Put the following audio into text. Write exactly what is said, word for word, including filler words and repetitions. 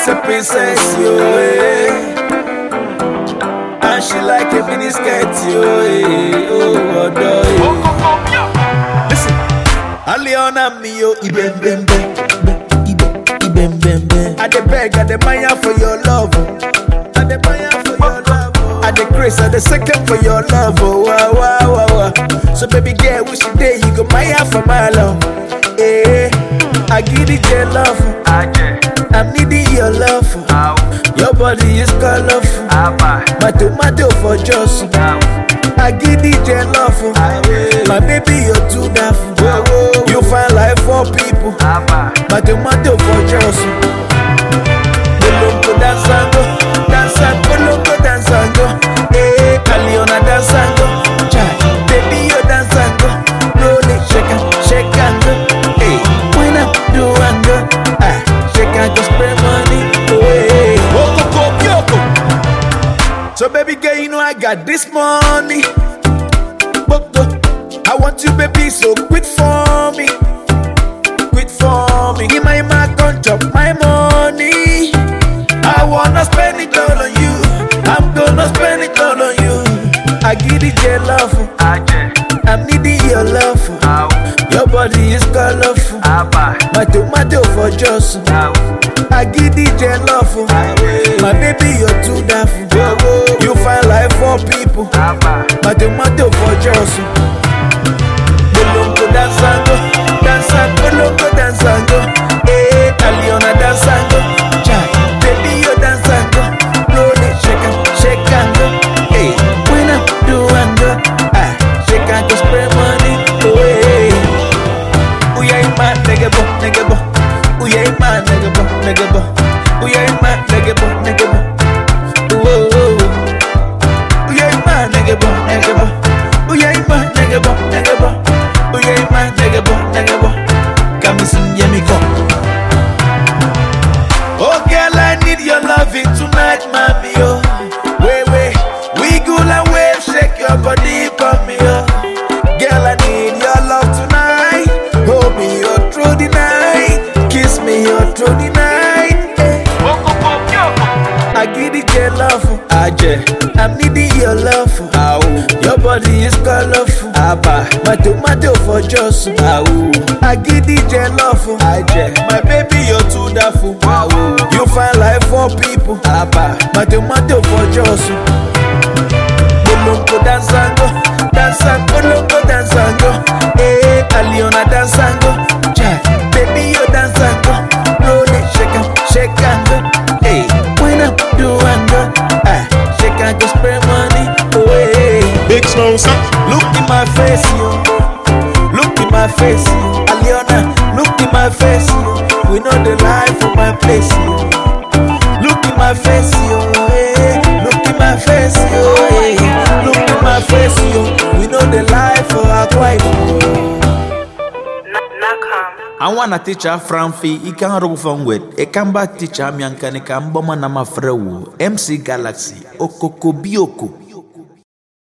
is a princess, yo, eh. And she like a mini skirt, yo, eh. Oh, oh, oh. Listen, Aliona me, yo, ibem, bem, bem, ibem, ibem, bem, bem. I de beg, I de maya for your love. I de maya for your love. I de grace, I de second for your love. Oh, wow, wow, wow, wow. So baby girl, wish you day you go maya for my love. Eh, I give it your love. I'm needing your love. Your body is colorful. My tomato for just. I give it your love. My baby, you're too daft. You find life for people. My tomato for just. Bolongo dance and go, dance and bolongo dance and go. Eh, Aliona dance and go. Chai, baby, you dance and go. Roll it, shake and shake and go. Eh, when I do and go. Ah, shake and go spend money. Oh, Oko Kopioko. So baby girl, you know I got this money. Boko, I want you, baby, so quit for me. Quit for me. Give my mark on top my money. I wanna spend it all on you. I'm gonna spend it all on you. I give it your love. I'm needing your love. Your body is colorful. My tomato for just. I give it your love. My baby, you're too daft. You find life for people. My tomato for just. Bolongo dance and go, dance and bolongo dance and go. Eh, Aliona dance and go. Chai, baby, you dance and go. Roll it, shake and shake and go. Eh, when I do and go. Ah, shake and go spend money. Oh, eh. Ooh, yeah, man, nigga bo, nigga bo. Ooh, yeah, man, nigga bo, nigga bo. Ooh, yeah, man, nigga bo, nigga bo. Ooh, oh, oh. Ooh, yeah, man, nigga bo, nigga bo. Ooh, yeah, man, nigga bo, nigga bo. Ooh, yeah, man, nigga bo, nigga bo. Come and sing, yeah, me come. Oh, girl, I need your loving tonight, mommy, oh. Wait, wait, wiggle and wave, shake your body for me, oh. Girl, I need your love tonight. Hold me all through the night. Kiss me all through the night. Eh. I give it your love. I'm needing your love. Your body is colorful. My tomato for just. I give it your love. My baby, you're too daft. You find life for people. My tomato for just. Bolongo dance and go, dance and bolongo dance and go. Eh, Aliona dance and go. Chai, baby, you dance and go. Roll it, shake and shake and go. Eh, when I do and go. Ah, shake and go spend money. Oh, eh. Big Smoke, Look in my face, yo. Look in my face, yo. Aliona, look in my face, yo. We know the life of my place, yo. Look in my face, yo. Eh. Look in my face, yo. Eh. Look in my face, yo. We know the life of our quiet. I wanna teach her from fee. He can roll from with a combat teacher. Miankanika Mboma Nama Frewu M C Galaxy Okoko Bioko.